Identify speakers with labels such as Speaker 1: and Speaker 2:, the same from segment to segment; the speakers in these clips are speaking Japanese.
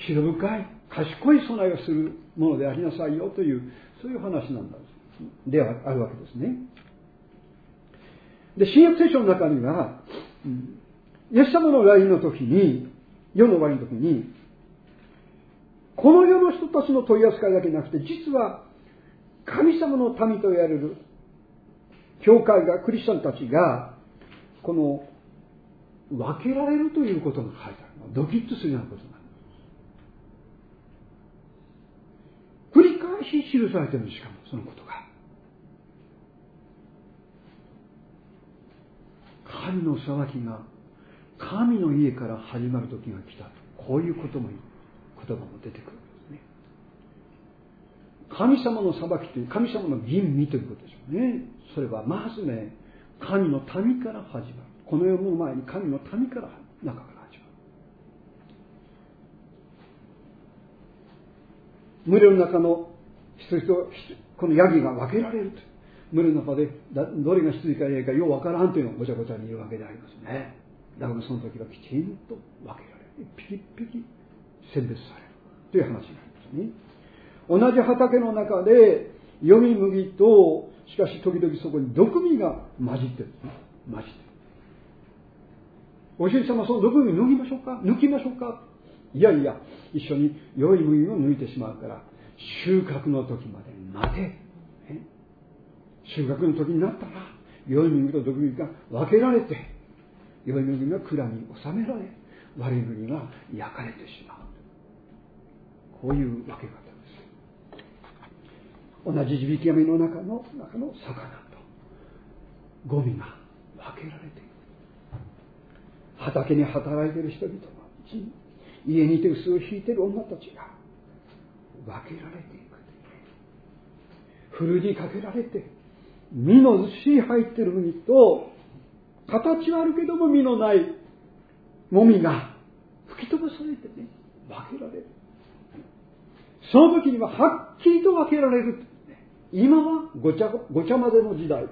Speaker 1: 広深い賢い備えをするものでありなさいよという、そういう話なんだではあるわけですね。で、新約聖書の中には、イエス様の来臨の時に、世の終わりの時に、この世の人たちの取り扱いだけなくて、実は神様の民と言われる教会が、クリスチャンたちが、この分けられるということが書いてある。ドキッとするようなことなんです。繰り返し記されている。しかもそのことが神の裁きが神の家から始まる時が来た、こういう言葉も出てくるんですね。神様の裁きという、神様の吟味ということでしょうね。それはまずね、神の民から始まる。この世の前に神の民から、中から始まる。群れの中の羊とこのヤギが分けられると。群れの中でどれが羊かヤギかよう分からんというのをごちゃごちゃに言うわけでありますね。だからその時はきちんと分けられる。ピキピキ選別されるという話になりますね。同じ畑の中でよみ麦と、しかし時々そこに毒味が混じってるんですね。混じってる。お主様、その毒味抜きましょうか。いやいや、一緒に良い麦を抜いてしまうから、収穫の時まで待て。収穫の時になったら、良い麦と毒麦が分けられて、良い麦が蔵に収められ、悪い麦が焼かれてしまう。こういう分け方です。同じ地引き網の中の魚とゴミが分けられている。畑に働いている人々のうち、家にいて臼を引いている女たちが分けられていく。ふるにかけられて、実のし入っている麦と、形はあるけども実のないもみが吹き飛ばされてね、分けられる。その時にははっきりと分けられる。今はごちゃ混ぜの時代。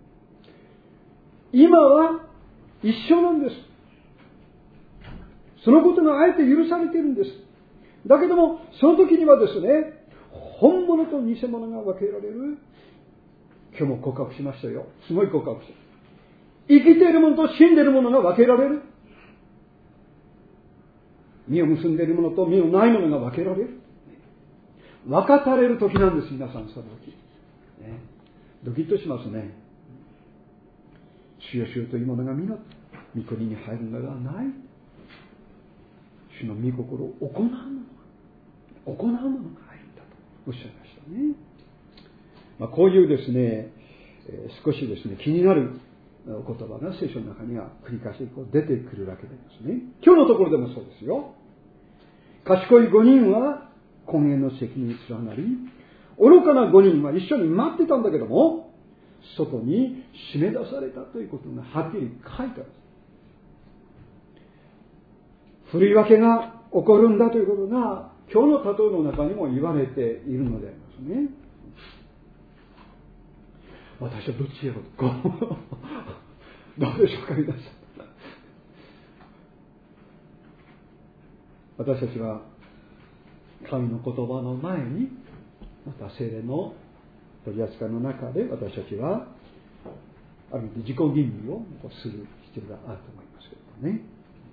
Speaker 1: 今は一緒なんです。そのことがあえて許されているんです。だけども、その時にはですね、本物と偽物が分けられる。今日も告白しましたよ。すごい告白した。生きているものと死んでいるものが分けられる。実を結んでいるものと実のないものが分けられる。分かたれる時なんです、皆さん、その時。ドキッとしますね。主よ主よというものが皆、御国に入るのではない。主の御心を行うものが入るんだとおっしゃいましたね。こういうですね、少しですね、気になるお言葉が聖書の中には繰り返し出てくるわけですね。今日のところでもそうですよ。賢い5人は根源の責任に連なり、愚かな5人は一緒に待ってたんだけども、外に締め出されたということがはっきり書いてある。振り分けが起こるんだということが今日の例えの中にも言われているのでありますね。私はどっちへどうでしょうか、皆さん。私たちは神の言葉の前に、また聖霊の取り扱いの中で私たちはある意味で自己吟味をする必要があると思いますけどね。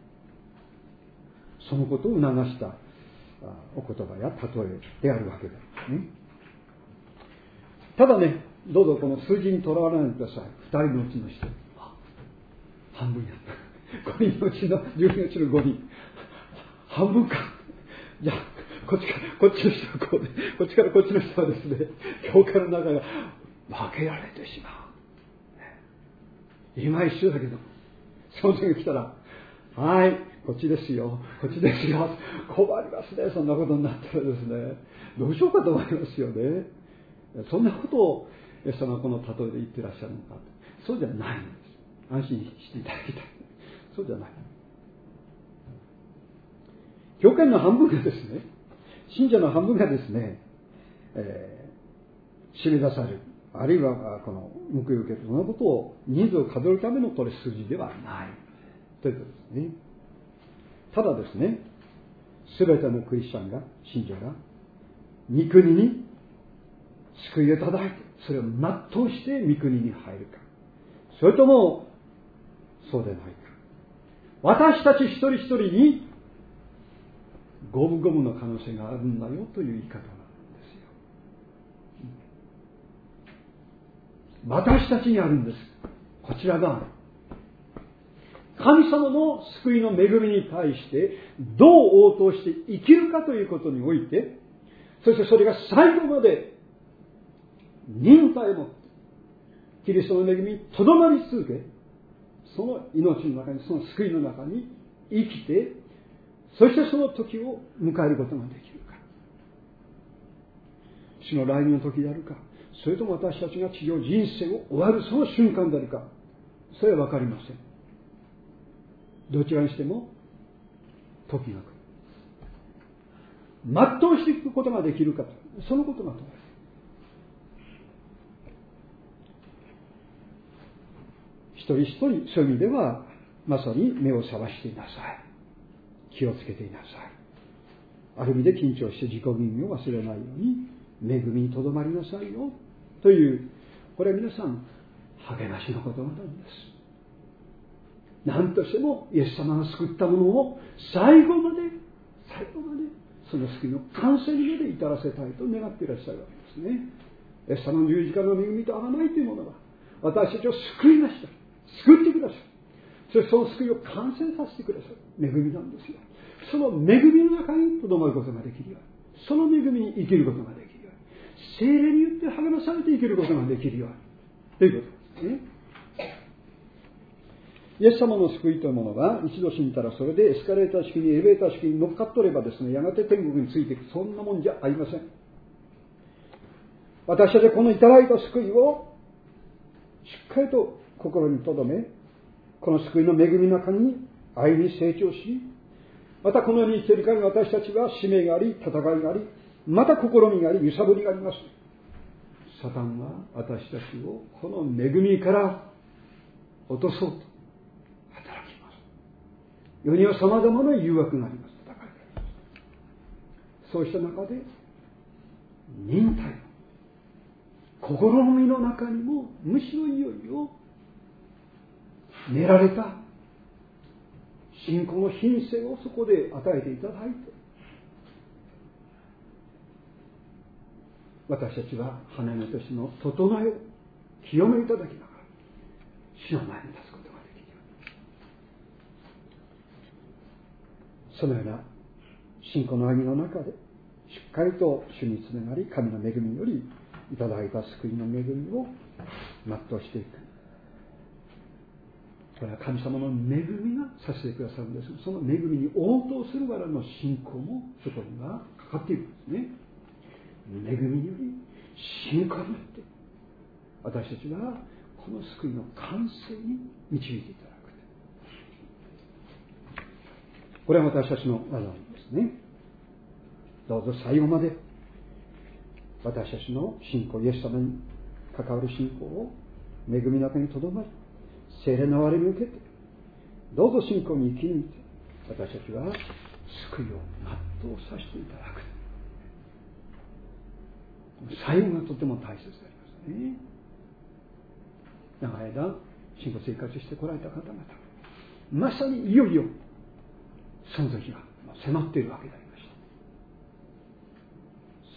Speaker 1: そのことを促したお言葉や例えであるわけですね。ただね、どうぞこの数字にとらわれないでください。2人のうちの1人、半分やった。5人のうちの10人のうちの5人、半分か。じゃあこっちの人はこうで、こっちからこっちの人はですね、教会の中が分けられてしまう。今一緒だけど、その時が来たら、はい、こっちですよ、こっちですよ、困りますね。そんなことになったらですね、どうしようかと思いますよね。そんなことをイエス様はこの例えで言ってらっしゃるのか。そうじゃないんです。安心していただきたい。そうじゃない。教会の半分がですね、信者の半分がですね、締め出される、あるいはこの報いを受ける、そんなことを人数を数えるためのこれ数字ではないということですね。ただですね、 すべてのクリスチャンが、信者が、御国に救いをいただいて、それを全うして御国に入るか。それとも、そうでないか。私たち一人一人に、五分五分の可能性があるんだよという言い方なんですよ。私たちにあるんです。こちらが、神様の救いの恵みに対してどう応答して生きるかということにおいて、そしてそれが最後まで忍耐を持ってキリストの恵みにとどまり続け、その命の中に、その救いの中に生きて、そしてその時を迎えることができるか。主の来臨の時であるか、それとも私たちが地上人生を終わるその瞬間であるか、それは分かりません。どちらにしても時が来る。全うしていくことができるかと、そのことが問われる。一人一人、そういう意味ではまさに目を覚ましていなさい。気をつけていなさい。ある意味で緊張して自己吟味を忘れないように恵みにとどまりなさいよという、これは皆さん励ましの言葉なんです。何としてもイエス様が救ったものを最後までその救いの完成にまで至らせたいと願っていらっしゃるわけですね。イエス様の十字架の恵みと贖いというものは私たちを救いました。救ってください。そしてその救いを完成させてください。恵みなんですよ。その恵みの中にとどまることができるように、その恵みに生きることができるように、聖霊によって励まされて生きることができるようにということですね。イエス様の救いというものが一度信じたら、それでエスカレーター式にエレベーター式に乗っかっとればですね、やがて天国についていく、そんなもんじゃありません。私たちはこのいただいた救いをしっかりと心に留め、この救いの恵みの中に愛に成長し、またこの世に生きている限り私たちは使命があり、戦いがあり、また試みがあり、揺さぶりがあります。サタンは私たちをこの恵みから落とそうと働きます。世には様々な誘惑があります。戦いがあります。そうした中で忍耐、心の身の中にもむしろいよいよ練られた信仰の品性をそこで与えていただいて、私たちは花としての整えを清めいただきながら主の前に立つことができるように、そのような信仰の歩みの中でしっかりと主につながり、神の恵みによりいただいた救いの恵みを全うしていく。これは神様の恵みがさせてくださるんです。その恵みに応答する我々の信仰もそこにはかかっているんですね。恵みにより信仰によって私たちはこの救いの完成に導いていただく。これは私たちの技なんですね。どうぞ最後まで私たちの信仰、イエス様に関わる信仰を恵みの中にとどまり、聖霊の憐れみを受けて、どうぞ信仰に生き抜いて、私たちは救いを全うさせていただく。最後がとても大切でありますね。長い間信仰生活してこられた方々、まさにいよいよその時が迫っているわけでありました。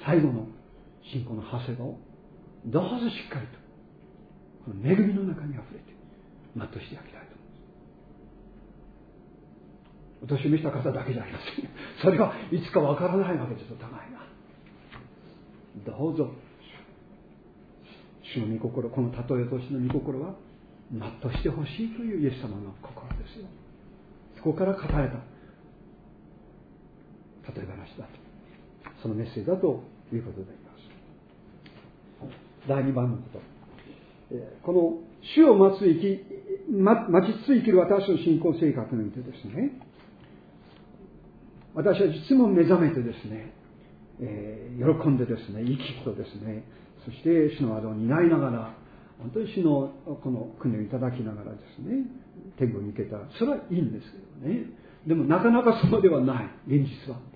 Speaker 1: 最後の信仰の長谷川をどうぞしっかりとこの恵みの中にあふれて全うしていただきたいと思います。お年を召した方だけじゃありません。それはいつかわからないわけですよ、互いが。どうぞ主の御心、この例えとしての御心は全うしてほしいというイエス様の心ですよ。そこから語られた例え話だと、そのメッセージだということであります。第2番のこと、この主を待ちつつ生きる私の信仰生活においてですね、私はいつも目覚めてですね、喜んでですね、生き生きとですね、そして主の技を担いながら、本当に主のこの国をいただきながらですね、天国に行けたら、それはいいんですけどね。でもなかなかそうではない、現実は。